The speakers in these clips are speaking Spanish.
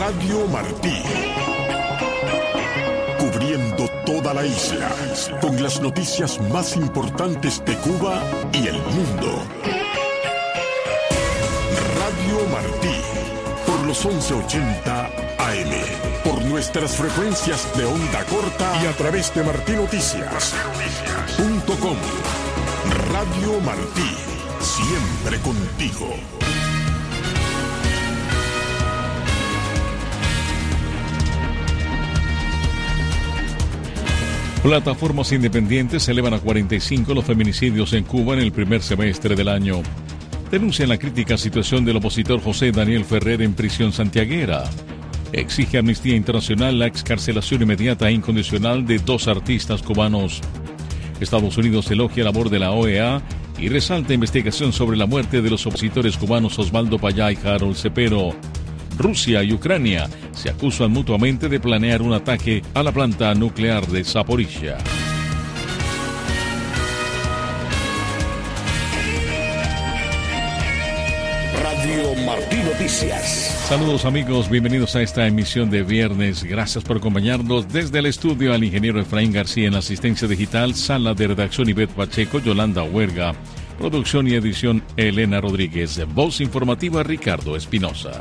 Radio Martí. Cubriendo toda la isla, con las noticias más importantes de Cuba y el mundo. Radio Martí, por los 1180 AM, por nuestras frecuencias de onda corta y a través de martinoticias.com. Radio Martí, siempre contigo. Plataformas independientes elevan a 45 los feminicidios en Cuba en el primer semestre del año. Denuncian la crítica situación del opositor José Daniel Ferrer en prisión santiaguera. Exige Amnistía Internacional la excarcelación inmediata e incondicional de 2 artistas cubanos. Estados Unidos elogia la labor de la OEA y resalta investigación sobre la muerte de los opositores cubanos Osvaldo Payá y Harold Cepero. Rusia y Ucrania se acusan mutuamente de planear un ataque a la planta nuclear de Zaporizhia. Radio Martí Noticias. Saludos amigos, bienvenidos a esta emisión de viernes. Gracias por acompañarnos desde el estudio al ingeniero Efraín García en la asistencia digital, sala de redacción Ivette Pacheco, Yolanda Huerga, producción y edición Elena Rodríguez, voz informativa Ricardo Espinosa.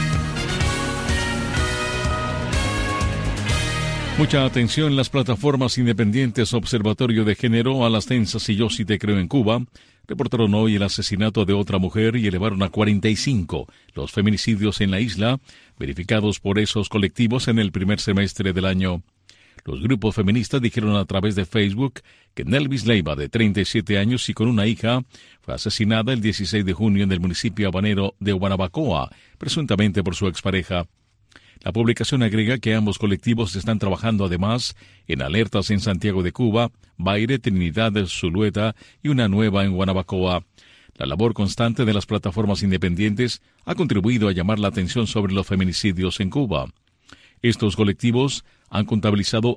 Mucha atención, las plataformas independientes Observatorio de Género, A las Tensas y Yo sí te creo en Cuba reportaron hoy el asesinato de otra mujer y elevaron a 45 los feminicidios en la isla, verificados por esos colectivos en el primer semestre del año. Los grupos feministas dijeron a través de Facebook que Nelvis Leiva, de 37 años y con una hija, fue asesinada el 16 de junio en el municipio habanero de Guanabacoa, presuntamente por su expareja. La publicación agrega que ambos colectivos están trabajando además en alertas en Santiago de Cuba, Baire, Trinidad, Zulueta y una nueva en Guanabacoa. La labor constante de las plataformas independientes ha contribuido a llamar la atención sobre los feminicidios en Cuba. Estos colectivos han contabilizado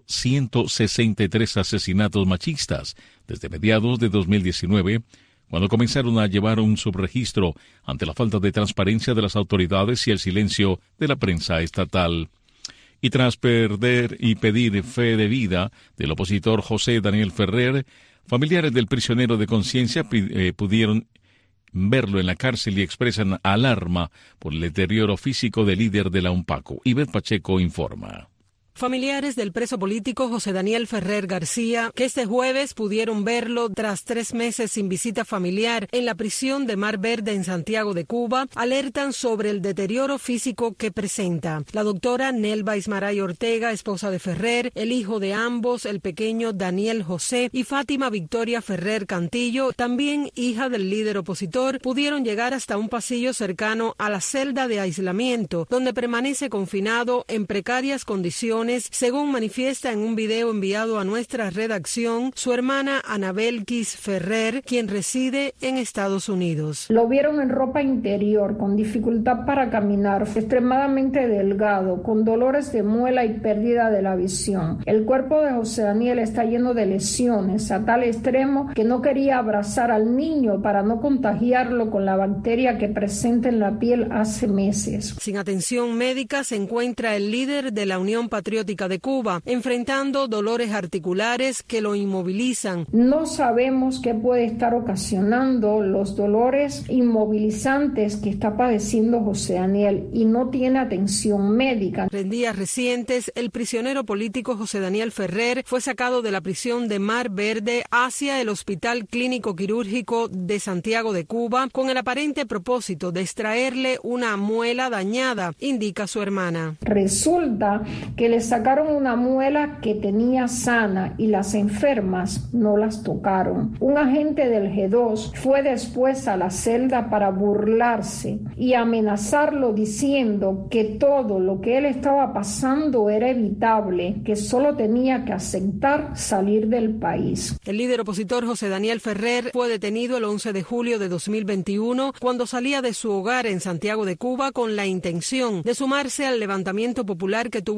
163 asesinatos machistas desde mediados de 2019, cuando comenzaron a llevar un subregistro ante la falta de transparencia de las autoridades y el silencio de la prensa estatal. Y tras perder y pedir fe de vida del opositor José Daniel Ferrer, familiares del prisionero de conciencia pudieron verlo en la cárcel y expresan alarma por el deterioro físico del líder de la UNPACU. Ivette Pacheco informa. Familiares del preso político José Daniel Ferrer García, que este jueves pudieron verlo tras 3 meses sin visita familiar en la prisión de Mar Verde en Santiago de Cuba, alertan sobre el deterioro físico que presenta. La doctora Nelva Ismaray Ortega, esposa de Ferrer, el hijo de ambos, el pequeño Daniel José, y Fátima Victoria Ferrer Cantillo, también hija del líder opositor, pudieron llegar hasta un pasillo cercano a la celda de aislamiento, donde permanece confinado en precarias condiciones, según manifiesta en un video enviado a nuestra redacción su hermana Anabelkis Ferrer, quien reside en Estados Unidos. Lo vieron en ropa interior, con dificultad para caminar, extremadamente delgado, con dolores de muela y pérdida de la visión. El cuerpo de José Daniel está lleno de lesiones, a tal extremo que no quería abrazar al niño para no contagiarlo con la bacteria que presenta en la piel hace meses. Sin atención médica se encuentra el líder de la Unión Patriótica de Cuba, enfrentando dolores articulares que lo inmovilizan. No sabemos qué puede estar ocasionando los dolores inmovilizantes que está padeciendo José Daniel y no tiene atención médica. En días recientes, el prisionero político José Daniel Ferrer fue sacado de la prisión de Mar Verde hacia el Hospital Clínico Quirúrgico de Santiago de Cuba con el aparente propósito de extraerle una muela dañada, indica su hermana. Resulta que le sacaron una muela que tenía sana y las enfermas no las tocaron. Un agente del G2 fue después a la celda para burlarse y amenazarlo diciendo que todo lo que él estaba pasando era evitable, que solo tenía que aceptar salir del país. El líder opositor José Daniel Ferrer fue detenido el 11 de julio de 2021 cuando salía de su hogar en Santiago de Cuba con la intención de sumarse al levantamiento popular que tuvo lugar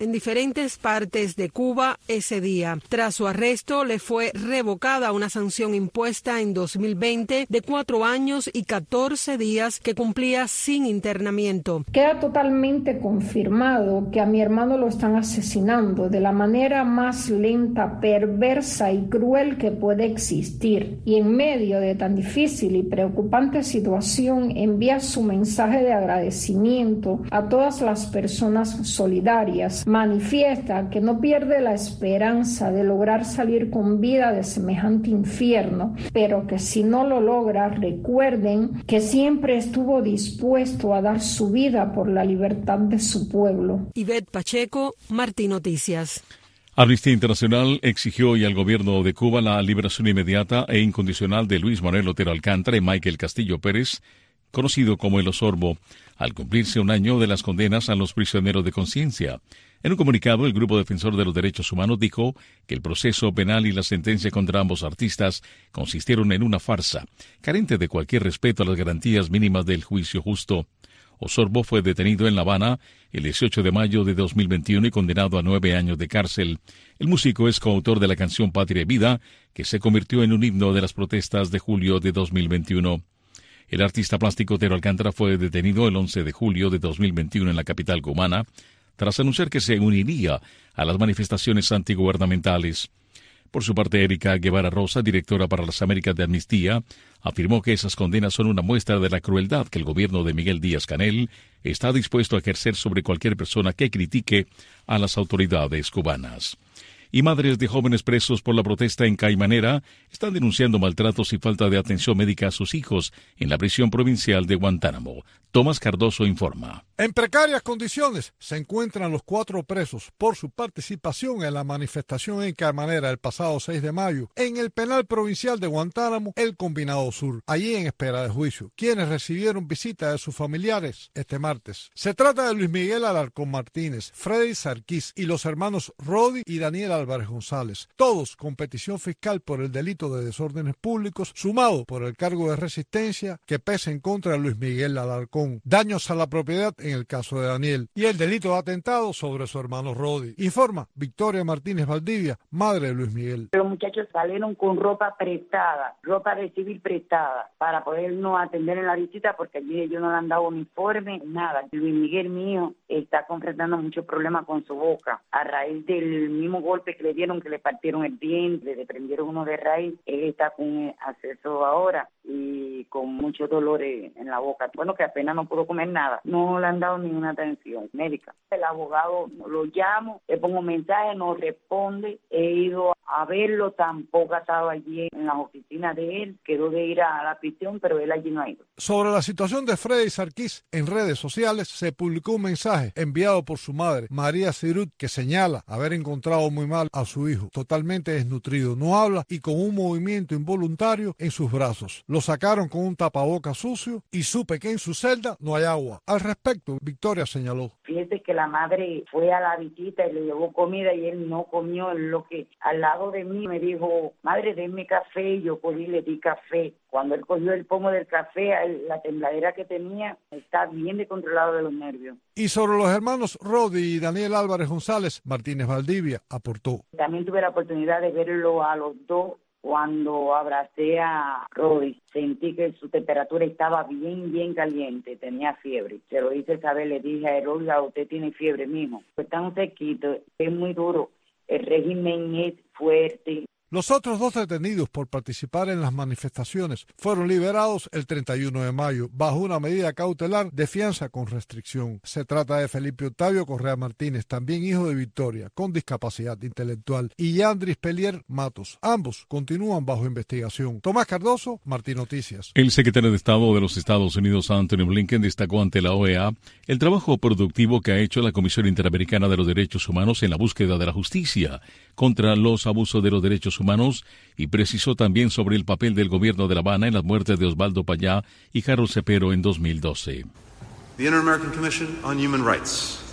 en diferentes partes de Cuba ese día. Tras su arresto, le fue revocada una sanción impuesta en 2020 de 4 años y 14 días que cumplía sin internamiento. Queda totalmente confirmado que a mi hermano lo están asesinando de la manera más lenta, perversa y cruel que puede existir. Y en medio de tan difícil y preocupante situación, envía su mensaje de agradecimiento a todas las personas solidarias. Manifiesta que no pierde la esperanza de lograr salir con vida de semejante infierno, pero que si no lo logra, recuerden que siempre estuvo dispuesto a dar su vida por la libertad de su pueblo. Ivette Pacheco, Martín Noticias. Amnistía Internacional exigió hoy al gobierno de Cuba la liberación inmediata e incondicional de Luis Manuel Otero Alcántara y Michael Castillo Pérez, conocido como el Osorbo, al cumplirse 1 año de las condenas a los prisioneros de conciencia. En un comunicado, el Grupo Defensor de los Derechos Humanos dijo que el proceso penal y la sentencia contra ambos artistas consistieron en una farsa, carente de cualquier respeto a las garantías mínimas del juicio justo. Osorbo fue detenido en La Habana el 18 de mayo de 2021 y condenado a 9 años de cárcel. El músico es coautor de la canción Patria y Vida, que se convirtió en un himno de las protestas de julio de 2021. El artista plástico Otero Alcántara fue detenido el 11 de julio de 2021 en la capital cubana, tras anunciar que se uniría a las manifestaciones antigubernamentales. Por su parte, Erika Guevara Rosa, directora para las Américas de Amnistía, afirmó que esas condenas son una muestra de la crueldad que el gobierno de Miguel Díaz-Canel está dispuesto a ejercer sobre cualquier persona que critique a las autoridades cubanas. Y madres de jóvenes presos por la protesta en Caimanera están denunciando maltratos y falta de atención médica a sus hijos en la prisión provincial de Guantánamo. Tomás Cardoso informa. En precarias condiciones se encuentran los 4 presos por su participación en la manifestación en Caimanera el pasado 6 de mayo en el penal provincial de Guantánamo, el Combinado Sur, allí en espera de juicio, quienes recibieron visita de sus familiares este martes. Se trata de Luis Miguel Alarcón Martínez, Freddy Sarkis y los hermanos Rodi y Daniel Álvarez González, todos con petición fiscal por el delito de desórdenes públicos, sumado por el cargo de resistencia que pesa en contra de Luis Miguel Alarcón, daños a la propiedad en el caso de Daniel y el delito de atentado sobre su hermano Rodi. Informa Victoria Martínez Valdivia, madre de Luis Miguel. Los muchachos salieron con ropa prestada, ropa de civil prestada, para podernos atender en la visita, porque allí ellos no le han dado uniforme, nada. Luis Miguel mío está confrontando muchos problemas con su boca, a raíz del mismo golpe que le dieron, que le partieron el diente, le desprendieron uno de raíz. Él está con acceso ahora y con muchos dolores en la boca. Bueno, que apenas no pudo comer nada. No le han dado ninguna atención médica. El abogado lo llamo, le pongo mensaje, no responde. He ido a verlo, tampoco ha estado allí en las oficinas de él. Quedó de ir a la prisión, pero él allí no ha ido. Sobre la situación de Freddy Sarkis en redes sociales, se publicó un mensaje enviado por su madre, María Cirut, que señala haber encontrado muy mal a su hijo, totalmente desnutrido, no habla y con un movimiento involuntario en sus brazos. Lo sacaron con un tapabocas sucio y supe que en su celda no hay agua. Al respecto, Victoria señaló. Fíjese que la madre fue a la visita y le llevó comida y él no comió. Lo que al lado de mí me dijo, madre, denme café, y yo cogí y le di café. Cuando él cogió el pomo del café, la tembladera que tenía, está bien descontrolado de los nervios. Y sobre los hermanos Rodi y Daniel Álvarez González, Martínez Valdivia aportó. También tuve la oportunidad de verlo a los dos. Cuando abracé a Rodi, sentí que su temperatura estaba bien caliente, tenía fiebre. Se lo hice saber, le dije a él, oiga, usted tiene fiebre, mijo. Pues tan sequito, es muy duro, el régimen es fuerte. Los otros 2 detenidos por participar en las manifestaciones fueron liberados el 31 de mayo bajo una medida cautelar de fianza con restricción. Se trata de Felipe Octavio Correa Martínez, también hijo de Victoria, con discapacidad intelectual, y Yandris Pelier Matos. Ambos continúan bajo investigación. Tomás Cardoso, Martín Noticias. El secretario de Estado de los Estados Unidos, Anthony Blinken, destacó ante la OEA el trabajo productivo que ha hecho la Comisión Interamericana de los Derechos Humanos en la búsqueda de la justicia contra los abusos de los derechos humanos y precisó también sobre el papel del gobierno de La Habana en las muertes de Osvaldo Payá y Harold Cepero en 2012. The Inter-American Commission on Human Rights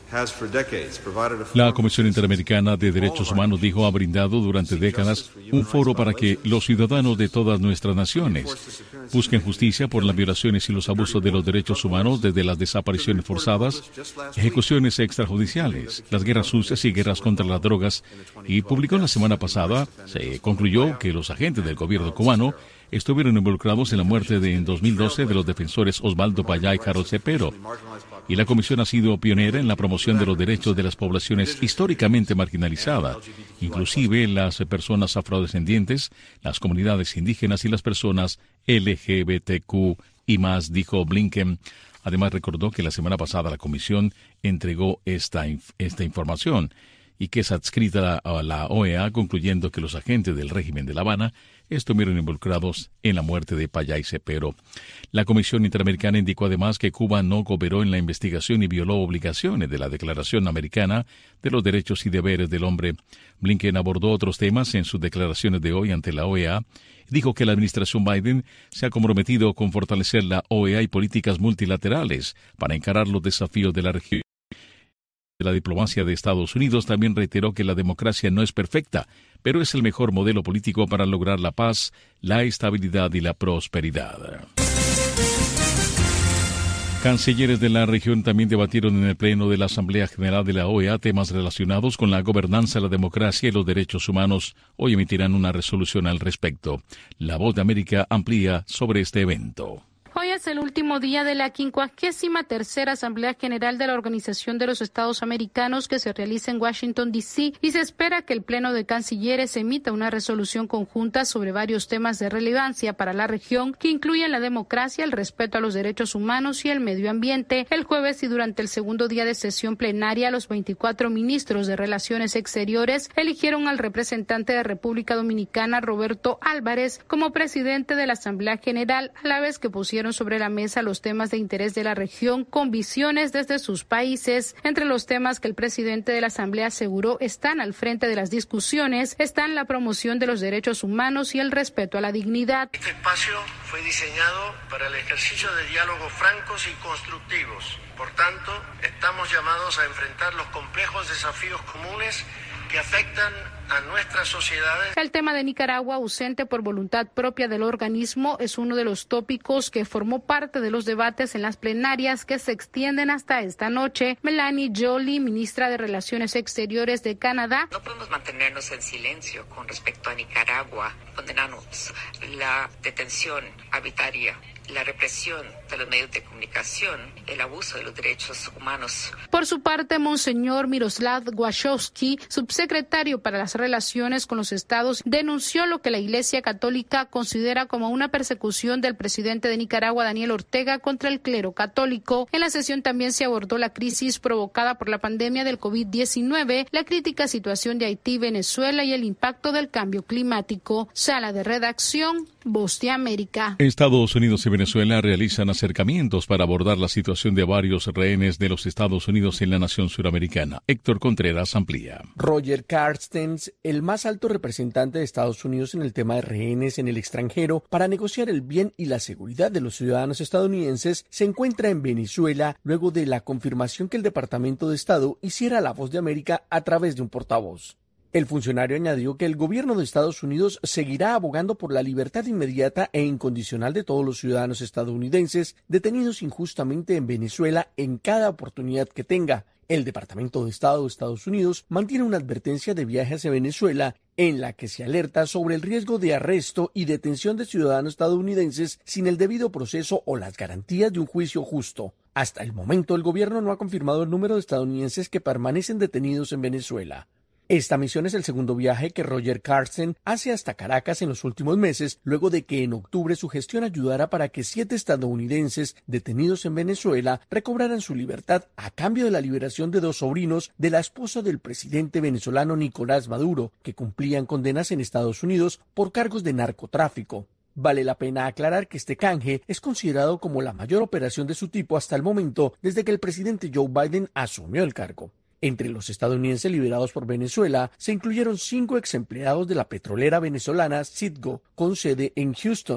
La Comisión Interamericana de Derechos Humanos ha brindado durante décadas un foro para que los ciudadanos de todas nuestras naciones busquen justicia por las violaciones y los abusos de los derechos humanos, desde las desapariciones forzadas, ejecuciones extrajudiciales, las guerras sucias y guerras contra las drogas, y publicó la semana pasada, se concluyó que los agentes del gobierno cubano estuvieron involucrados en la muerte en 2012 de los defensores Osvaldo Payá y Harold Cepero. Y la Comisión ha sido pionera en la promoción de los derechos de las poblaciones históricamente marginalizadas, inclusive las personas afrodescendientes, las comunidades indígenas y las personas LGBTQ y más, dijo Blinken. Además, recordó que la semana pasada la Comisión entregó esta información y que es adscrita a la OEA, concluyendo que los agentes del régimen de La Habana estuvieron involucrados en la muerte de Payá y Cepero. La Comisión Interamericana indicó además que Cuba no cooperó en la investigación y violó obligaciones de la Declaración Americana de los Derechos y Deberes del Hombre. Blinken abordó otros temas en sus declaraciones de hoy ante la OEA. Dijo que la administración Biden se ha comprometido con fortalecer la OEA y políticas multilaterales para encarar los desafíos de la región. La diplomacia de Estados Unidos también reiteró que la democracia no es perfecta, pero es el mejor modelo político para lograr la paz, la estabilidad y la prosperidad. Cancilleres de la región también debatieron en el Pleno de la Asamblea General de la OEA temas relacionados con la gobernanza, la democracia y los derechos humanos. Hoy emitirán una resolución al respecto. La Voz de América amplía sobre este evento. Hoy es el último día de la 53ª Asamblea General de la Organización de los Estados Americanos, que se realiza en Washington, D.C., y se espera que el Pleno de Cancilleres emita una resolución conjunta sobre varios temas de relevancia para la región, que incluyen la democracia, el respeto a los derechos humanos y el medio ambiente. El jueves y durante el segundo día de sesión plenaria, los 24 ministros de Relaciones Exteriores eligieron al representante de República Dominicana, Roberto Álvarez, como presidente de la Asamblea General, a la vez que pusieron sobre la mesa los temas de interés de la región con visiones desde sus países. Entre los temas que el presidente de la Asamblea aseguró están al frente de las discusiones están la promoción de los derechos humanos y el respeto a la dignidad. Este espacio fue diseñado para el ejercicio de diálogos francos y constructivos. Por tanto, estamos llamados a enfrentar los complejos desafíos comunes que afectan a nuestras sociedades. El tema de Nicaragua, ausente por voluntad propia del organismo, es uno de los tópicos que formó parte de los debates en las plenarias que se extienden hasta esta noche. Melanie Joly, ministra de Relaciones Exteriores de Canadá. No podemos mantenernos en silencio con respecto a Nicaragua. Condenamos la detención arbitraria, la represión de los medios de comunicación, el abuso de los derechos humanos. Por su parte, Monseñor Miroslav Głaszowski, subsecretario para las relaciones con los estados, denunció lo que la Iglesia Católica considera como una persecución del presidente de Nicaragua, Daniel Ortega, contra el clero católico. En la sesión también se abordó la crisis provocada por la pandemia del COVID-19, la crítica situación de Haití, Venezuela y el impacto del cambio climático. Sala de redacción, Voz de América. Estados Unidos y Venezuela realizan acercamientos para abordar la situación de varios rehenes de los Estados Unidos en la nación suramericana. Héctor Contreras amplía. Roger Carstens, el más alto representante de Estados Unidos en el tema de rehenes en el extranjero para negociar el bien y la seguridad de los ciudadanos estadounidenses, se encuentra en Venezuela luego de la confirmación que el Departamento de Estado hiciera La Voz de América a través de un portavoz. El funcionario añadió que el gobierno de Estados Unidos seguirá abogando por la libertad inmediata e incondicional de todos los ciudadanos estadounidenses detenidos injustamente en Venezuela en cada oportunidad que tenga. El Departamento de Estado de Estados Unidos mantiene una advertencia de viaje hacia Venezuela en la que se alerta sobre el riesgo de arresto y detención de ciudadanos estadounidenses sin el debido proceso o las garantías de un juicio justo. Hasta el momento, el gobierno no ha confirmado el número de estadounidenses que permanecen detenidos en Venezuela. Esta misión es el segundo viaje que Roger Carstens hace hasta Caracas en los últimos meses, luego de que en octubre su gestión ayudara para que 7 estadounidenses detenidos en Venezuela recobraran su libertad a cambio de la liberación de 2 sobrinos de la esposa del presidente venezolano Nicolás Maduro, que cumplían condenas en Estados Unidos por cargos de narcotráfico. Vale la pena aclarar que este canje es considerado como la mayor operación de su tipo hasta el momento desde que el presidente Joe Biden asumió el cargo. Entre los estadounidenses liberados por Venezuela se incluyeron 5 ex empleados de la petrolera venezolana Citgo, con sede en Houston.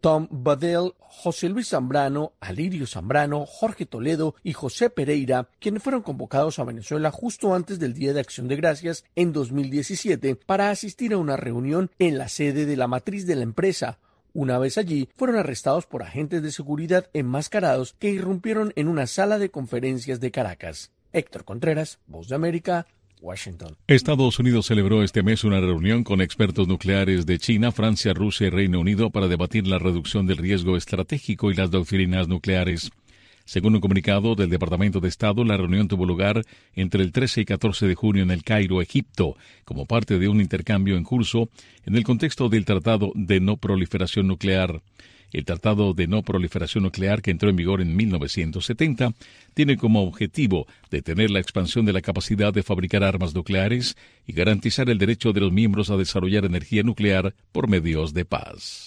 Tom Badell, José Luis Zambrano, Alirio Zambrano, Jorge Toledo y José Pereira, quienes fueron convocados a Venezuela justo antes del Día de Acción de Gracias en 2017 para asistir a una reunión en la sede de la matriz de la empresa. Una vez allí, fueron arrestados por agentes de seguridad enmascarados que irrumpieron en una sala de conferencias de Caracas. Héctor Contreras, Voz de América, Washington. Estados Unidos celebró este mes una reunión con expertos nucleares de China, Francia, Rusia y Reino Unido para debatir la reducción del riesgo estratégico y las doctrinas nucleares. Según un comunicado del Departamento de Estado, la reunión tuvo lugar entre el 13 y 14 de junio en El Cairo, Egipto, como parte de un intercambio en curso en el contexto del Tratado de No Proliferación Nuclear. El Tratado de No Proliferación Nuclear, que entró en vigor en 1970, tiene como objetivo detener la expansión de la capacidad de fabricar armas nucleares y garantizar el derecho de los miembros a desarrollar energía nuclear por medios de paz.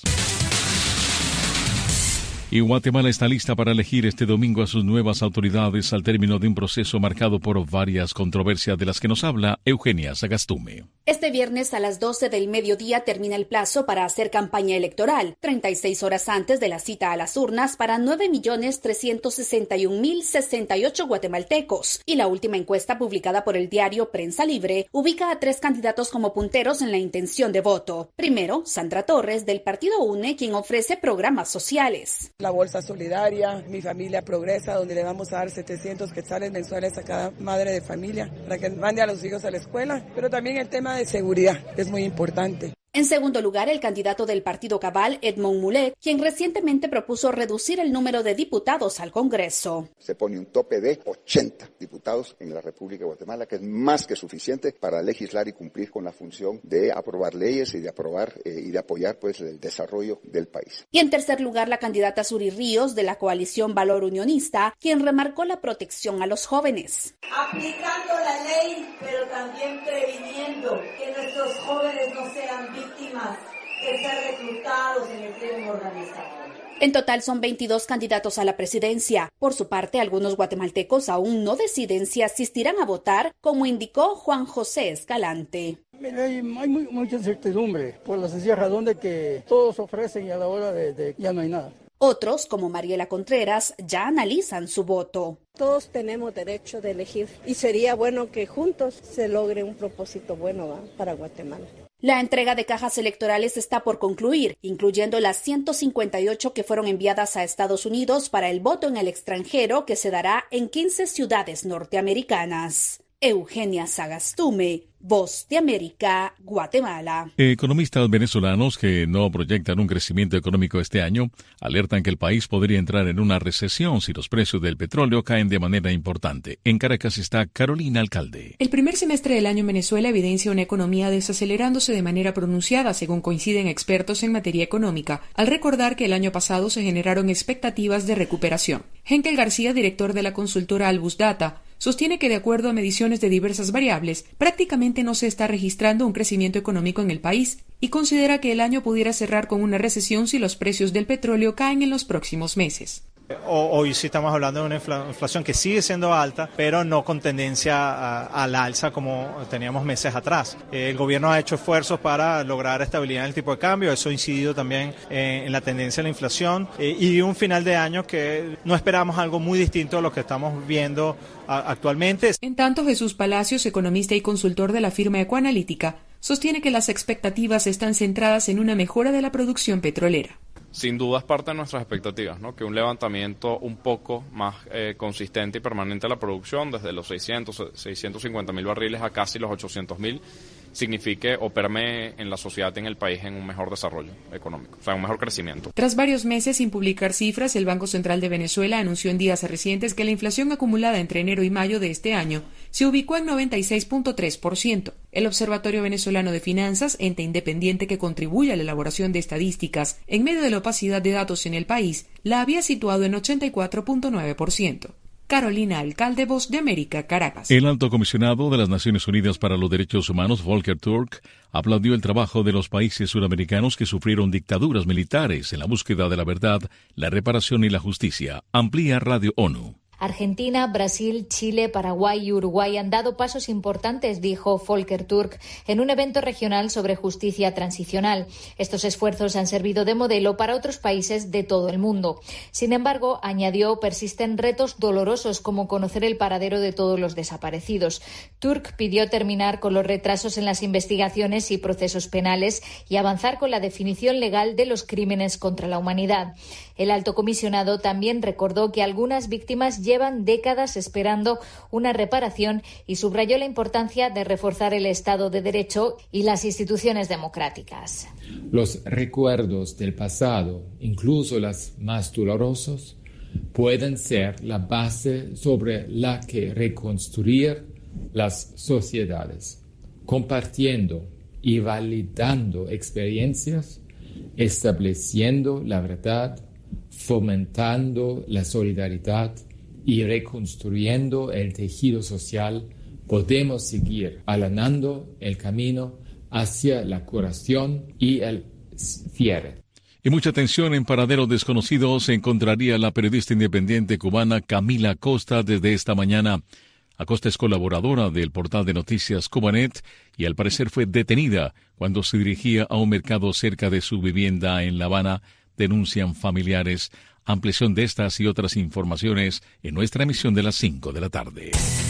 Y Guatemala está lista para elegir este domingo a sus nuevas autoridades al término de un proceso marcado por varias controversias de las que nos habla Eugenia Sagastume. Este viernes a las 12 del mediodía termina el plazo para hacer campaña electoral, 36 horas antes de la cita a las urnas para 9.361.068 guatemaltecos. Y la última encuesta publicada por el diario Prensa Libre ubica a 3 candidatos como punteros en la intención de voto. Primero, Sandra Torres, del Partido UNE, quien ofrece programas sociales. La bolsa solidaria, Mi Familia Progresa, donde le vamos a dar 700 quetzales mensuales a cada madre de familia para que mande a los hijos a la escuela, pero también el tema de seguridad es muy importante. En segundo lugar, el candidato del Partido Cabal, Edmond Mulet, quien recientemente propuso reducir el número de diputados al Congreso. Se pone un tope de 80 diputados en la República de Guatemala, que es más que suficiente para legislar y cumplir con la función de aprobar leyes y de apoyar pues el desarrollo del país. Y en tercer lugar, la candidata Suri Ríos, de la coalición Valor Unionista, quien remarcó la protección a los jóvenes. Aplicando la ley, pero también previniendo que nuestros jóvenes no sean víctimas de ser reclutados en el crimen organizado. En total son 22 candidatos a la presidencia. Por su parte, algunos guatemaltecos aún no deciden si asistirán a votar, como indicó Juan José Escalante. Hay mucha incertidumbre por la sencilla razón de que todos ofrecen y a la hora de ya no hay nada. Otros, como Mariela Contreras, ya analizan su voto. Todos tenemos derecho de elegir y sería bueno que juntos se logre un propósito bueno para Guatemala. La entrega de cajas electorales está por concluir, incluyendo las 158 que fueron enviadas a Estados Unidos para el voto en el extranjero, que se dará en 15 ciudades norteamericanas. Eugenia Sagastume, Voz de América, Guatemala. Economistas venezolanos que no proyectan un crecimiento económico este año alertan que el país podría entrar en una recesión si los precios del petróleo caen de manera importante. En Caracas está Carolina Alcalde. El primer semestre del año en Venezuela evidencia una economía desacelerándose de manera pronunciada, según coinciden expertos en materia económica, al recordar que el año pasado se generaron expectativas de recuperación. Henkel García, director de la consultora Albus Data, sostiene que de acuerdo a mediciones de diversas variables, prácticamente no se está registrando un crecimiento económico en el país y considera que el año pudiera cerrar con una recesión si los precios del petróleo caen en los próximos meses. Hoy sí estamos hablando de una inflación que sigue siendo alta, pero no con tendencia a la alza como teníamos meses atrás. El gobierno ha hecho esfuerzos para lograr estabilidad en el tipo de cambio, eso ha incidido también en la tendencia a la inflación y un final de año que no esperamos algo muy distinto a lo que estamos viendo actualmente. En tanto, Jesús Palacios, economista y consultor de la firma Ecoanalítica, sostiene que las expectativas están centradas en una mejora de la producción petrolera. Sin duda es parte de nuestras expectativas, ¿no? Que un levantamiento un poco más consistente y permanente de la producción, desde los 650.000 barriles a casi los 800.000, signifique o permee en la sociedad y en el país en un mejor desarrollo económico, o sea, un mejor crecimiento. Tras varios meses sin publicar cifras, el Banco Central de Venezuela anunció en días recientes que la inflación acumulada entre enero y mayo de este año se ubicó en 96.3%. El Observatorio Venezolano de Finanzas, ente independiente que contribuye a la elaboración de estadísticas en medio de la opacidad de datos en el país, la había situado en 84.9%. Carolina Alcalde, Voz de América, Caracas. El alto comisionado de las Naciones Unidas para los Derechos Humanos, Volker Turk, aplaudió el trabajo de los países suramericanos que sufrieron dictaduras militares en la búsqueda de la verdad, la reparación y la justicia. Amplía Radio ONU. Argentina, Brasil, Chile, Paraguay y Uruguay han dado pasos importantes, dijo Volker Türk en un evento regional sobre justicia transicional. Estos esfuerzos han servido de modelo para otros países de todo el mundo. Sin embargo, añadió, persisten retos dolorosos como conocer el paradero de todos los desaparecidos. Türk pidió terminar con los retrasos en las investigaciones y procesos penales y avanzar con la definición legal de los crímenes contra la humanidad. El alto comisionado también recordó que algunas víctimas llevan décadas esperando una reparación y subrayó la importancia de reforzar el Estado de Derecho y las instituciones democráticas. Los recuerdos del pasado, incluso los más dolorosos, pueden ser la base sobre la que reconstruir las sociedades, compartiendo y validando experiencias, estableciendo la verdad, fomentando la solidaridad y reconstruyendo el tejido social, podemos seguir allanando el camino hacia la curación y el cierre. Y mucha atención, en paradero desconocido se encontraría la periodista independiente cubana Camila Acosta desde esta mañana. Acosta es colaboradora del portal de noticias Cubanet y al parecer fue detenida cuando se dirigía a un mercado cerca de su vivienda en La Habana, denuncian familiares. Ampliación de estas y otras informaciones en nuestra emisión de las 5 de la tarde.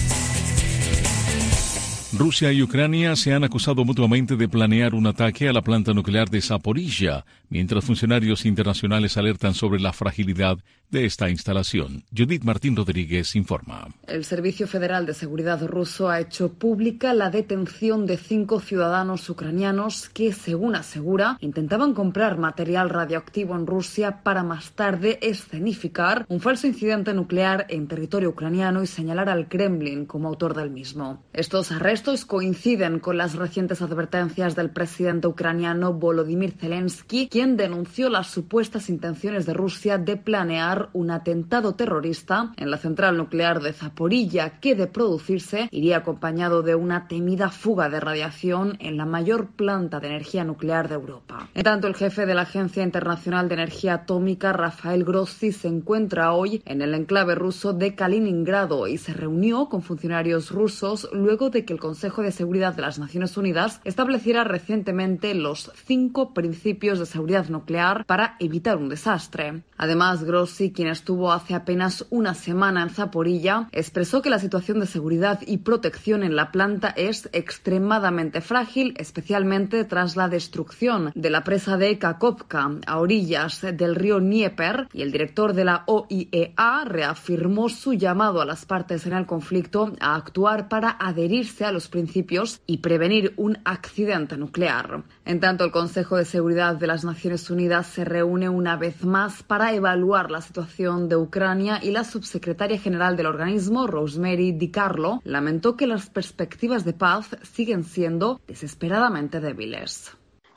Rusia y Ucrania se han acusado mutuamente de planear un ataque a la planta nuclear de Zaporizhia, mientras funcionarios internacionales alertan sobre la fragilidad de esta instalación. Judith Martín Rodríguez informa. El Servicio Federal de Seguridad ruso ha hecho pública la detención de 5 ciudadanos ucranianos que, según asegura, intentaban comprar material radioactivo en Rusia para más tarde escenificar un falso incidente nuclear en territorio ucraniano y señalar al Kremlin como autor del mismo. Estos arrestos coinciden con las recientes advertencias del presidente ucraniano Volodymyr Zelensky, quien denunció las supuestas intenciones de Rusia de planear un atentado terrorista en la central nuclear de Zaporizhia, que de producirse iría acompañado de una temida fuga de radiación en la mayor planta de energía nuclear de Europa. En tanto, el jefe de la Agencia Internacional de Energía Atómica, Rafael Grossi, se encuentra hoy en el enclave ruso de Kaliningrado y se reunió con funcionarios rusos luego de que el Consejo de Seguridad de las Naciones Unidas estableciera recientemente los 5 principios de seguridad nuclear para evitar un desastre. Además, Grossi, quien estuvo hace apenas una semana en Zaporizhia, expresó que la situación de seguridad y protección en la planta es extremadamente frágil, especialmente tras la destrucción de la presa de Kakhovka a orillas del río Dnieper, y el director de la OIEA reafirmó su llamado a las partes en el conflicto a actuar para adherirse a los principios y prevenir un accidente nuclear. En tanto, el Consejo de Seguridad de las Naciones Unidas se reúne una vez más para evaluar la situación de Ucrania y la subsecretaria general del organismo, Rosemary DiCarlo, lamentó que las perspectivas de paz siguen siendo desesperadamente débiles.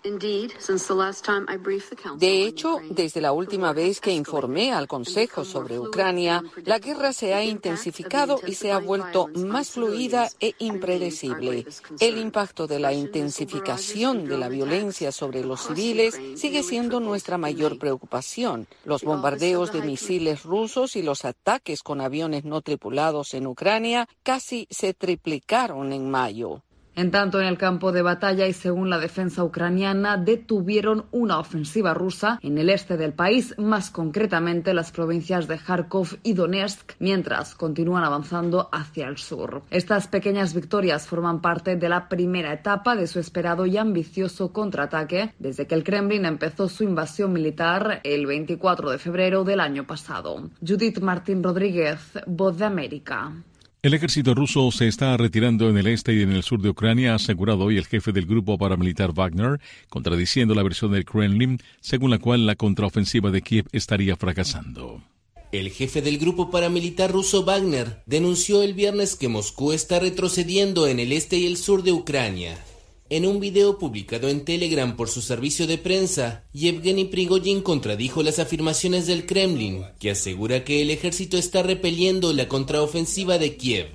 De hecho, desde la última vez que informé al Consejo sobre Ucrania, la guerra se ha intensificado y se ha vuelto más fluida e impredecible. El impacto de la intensificación de la violencia sobre los civiles sigue siendo nuestra mayor preocupación. Los bombardeos de misiles rusos y los ataques con aviones no tripulados en Ucrania casi se triplicaron en mayo. En tanto, en el campo de batalla y según la defensa ucraniana, detuvieron una ofensiva rusa en el este del país, más concretamente las provincias de Kharkov y Donetsk, mientras continúan avanzando hacia el sur. Estas pequeñas victorias forman parte de la primera etapa de su esperado y ambicioso contraataque desde que el Kremlin empezó su invasión militar el 24 de febrero del año pasado. Judith Martín Rodríguez, Voz de América. El ejército ruso se está retirando en el este y en el sur de Ucrania, ha asegurado hoy el jefe del grupo paramilitar Wagner, contradiciendo la versión del Kremlin, según la cual la contraofensiva de Kiev estaría fracasando. El jefe del grupo paramilitar ruso Wagner denunció el viernes que Moscú está retrocediendo en el este y el sur de Ucrania. En un video publicado en Telegram por su servicio de prensa, Yevgeny Prigozhin contradijo las afirmaciones del Kremlin, que asegura que el ejército está repeliendo la contraofensiva de Kiev.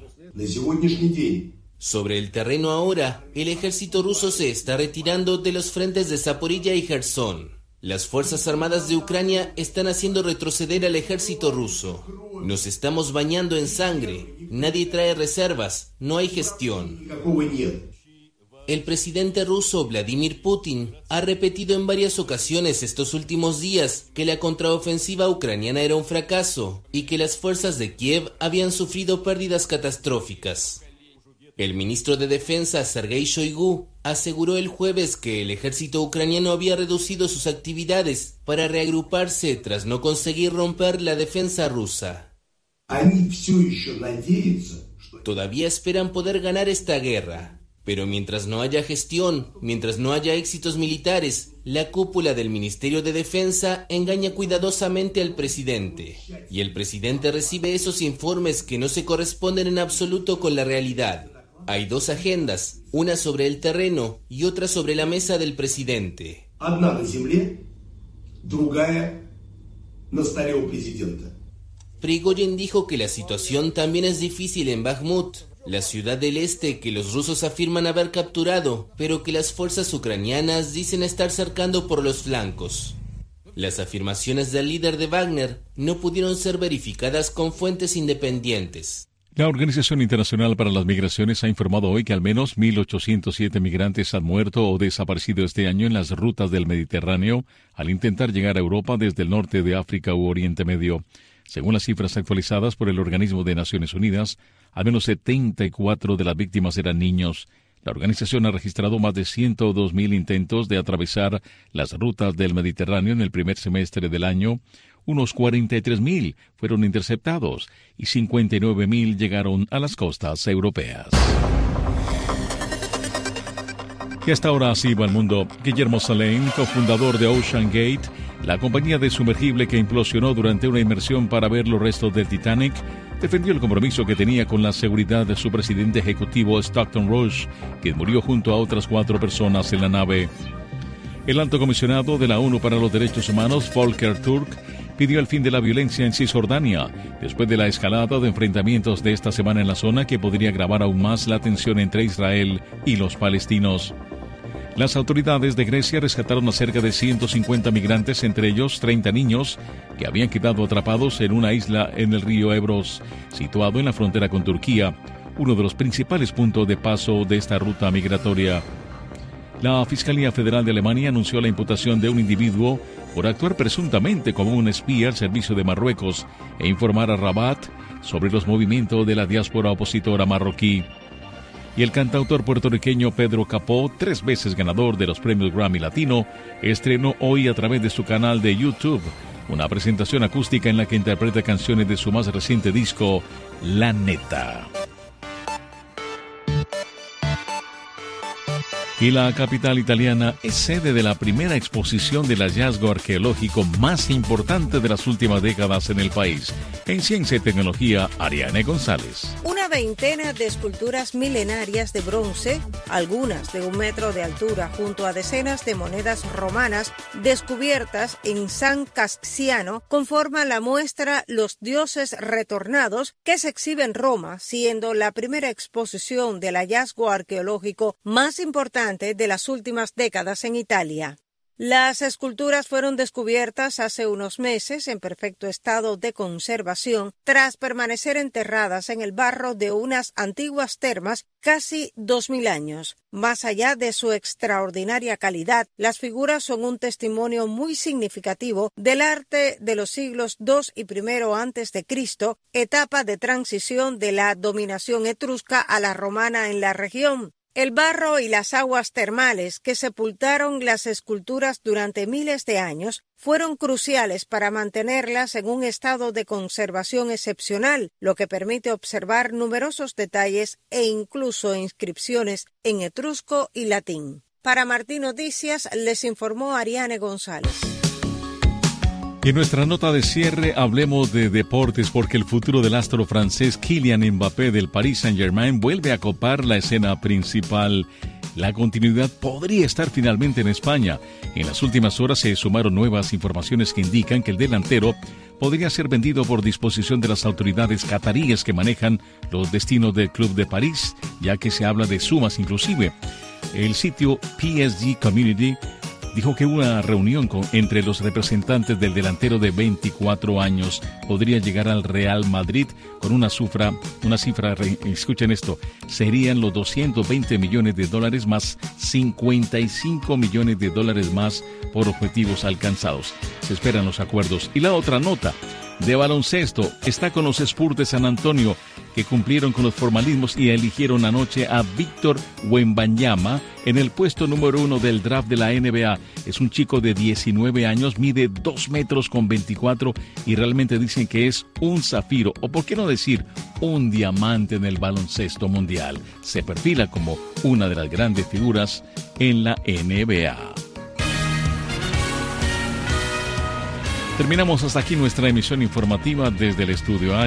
Sobre el terreno ahora, el ejército ruso se está retirando de los frentes de Zaporizhia y Jersón. Las Fuerzas Armadas de Ucrania están haciendo retroceder al ejército ruso. Nos estamos bañando en sangre. Nadie trae reservas. No hay gestión. El presidente ruso Vladimir Putin ha repetido en varias ocasiones estos últimos días que la contraofensiva ucraniana era un fracaso y que las fuerzas de Kiev habían sufrido pérdidas catastróficas. El ministro de Defensa Sergei Shoigu aseguró el jueves que el ejército ucraniano había reducido sus actividades para reagruparse tras no conseguir romper la defensa rusa. Todavía esperan poder ganar esta guerra. Pero mientras no haya gestión, mientras no haya éxitos militares, la cúpula del Ministerio de Defensa engaña cuidadosamente al presidente. Y el presidente recibe esos informes que no se corresponden en absoluto con la realidad. Hay dos agendas, una sobre el terreno y otra sobre la mesa del presidente. Prigozhin dijo que la situación también es difícil en Bakhmut, la ciudad del este que los rusos afirman haber capturado, pero que las fuerzas ucranianas dicen estar cercando por los flancos. Las afirmaciones del líder de Wagner no pudieron ser verificadas con fuentes independientes. La Organización Internacional para las Migraciones ha informado hoy que al menos 1.807 migrantes han muerto o desaparecido este año en las rutas del Mediterráneo al intentar llegar a Europa desde el norte de África u Oriente Medio. Según las cifras actualizadas por el Organismo de Naciones Unidas, al menos 74 de las víctimas eran niños. La organización ha registrado más de 102.000 intentos de atravesar las rutas del Mediterráneo en el primer semestre del año. Unos 43.000 fueron interceptados y 59.000 llegaron a las costas europeas. Y hasta ahora así va el mundo. Guillermo Salem, cofundador de Ocean Gate, la compañía de sumergible que implosionó durante una inmersión para ver los restos del Titanic, defendió el compromiso que tenía con la seguridad de su presidente ejecutivo Stockton Rush, quien murió junto a otras 4 personas en la nave. El alto comisionado de la ONU para los Derechos Humanos, Volker Turk, pidió el fin de la violencia en Cisjordania, después de la escalada de enfrentamientos de esta semana en la zona que podría agravar aún más la tensión entre Israel y los palestinos. Las autoridades de Grecia rescataron a cerca de 150 migrantes, entre ellos 30 niños, que habían quedado atrapados en una isla en el río Ebros, situado en la frontera con Turquía, uno de los principales puntos de paso de esta ruta migratoria. La Fiscalía Federal de Alemania anunció la imputación de un individuo por actuar presuntamente como un espía al servicio de Marruecos e informar a Rabat sobre los movimientos de la diáspora opositora marroquí. Y el cantautor puertorriqueño Pedro Capó, 3 veces ganador de los premios Grammy Latino, estrenó hoy a través de su canal de YouTube una presentación acústica en la que interpreta canciones de su más reciente disco, La Neta. Y la capital italiana es sede de la primera exposición del hallazgo arqueológico más importante de las últimas décadas en el país. En Ciencia y Tecnología, Ariane González. Una veintena de esculturas milenarias de bronce, algunas de 1 metro de altura, junto a decenas de monedas romanas descubiertas en San Casciano, conforman la muestra Los Dioses Retornados, que se exhibe en Roma, siendo la primera exposición del hallazgo arqueológico más importante de las últimas décadas en Italia. Las esculturas fueron descubiertas hace unos meses en perfecto estado de conservación tras permanecer enterradas en el barro de unas antiguas termas casi 2000 años. Más allá de su extraordinaria calidad, las figuras son un testimonio muy significativo del arte de los siglos II y I antes de Cristo, etapa de transición de la dominación etrusca a la romana en la región. El barro y las aguas termales que sepultaron las esculturas durante miles de años fueron cruciales para mantenerlas en un estado de conservación excepcional, lo que permite observar numerosos detalles e incluso inscripciones en etrusco y latín. Para Martín Noticias les informó Ariane González. Y en nuestra nota de cierre hablemos de deportes porque el futuro del astro francés Kylian Mbappé del Paris Saint-Germain vuelve a copar la escena principal. La continuidad podría estar finalmente en España. En las últimas horas se sumaron nuevas informaciones que indican que el delantero podría ser vendido por disposición de las autoridades cataríes que manejan los destinos del club de París, ya que se habla de sumas inclusive. El sitio PSG Community dijo que una reunión entre los representantes del delantero de 24 años podría llegar al Real Madrid con una cifra, escuchen esto, serían los $220 millones más 55 millones de dólares más por objetivos alcanzados. Se esperan los acuerdos. Y la otra nota de baloncesto está con los Spurs de San Antonio, que cumplieron con los formalismos y eligieron anoche a Víctor Wembanyama en el puesto número 1 del draft de la NBA. Es un chico de 19 años, mide 2 metros con 24 y realmente dicen que es un zafiro, o por qué no decir un diamante en el baloncesto mundial. Se perfila como una de las grandes figuras en la NBA. Terminamos hasta aquí nuestra emisión informativa desde el estudio A.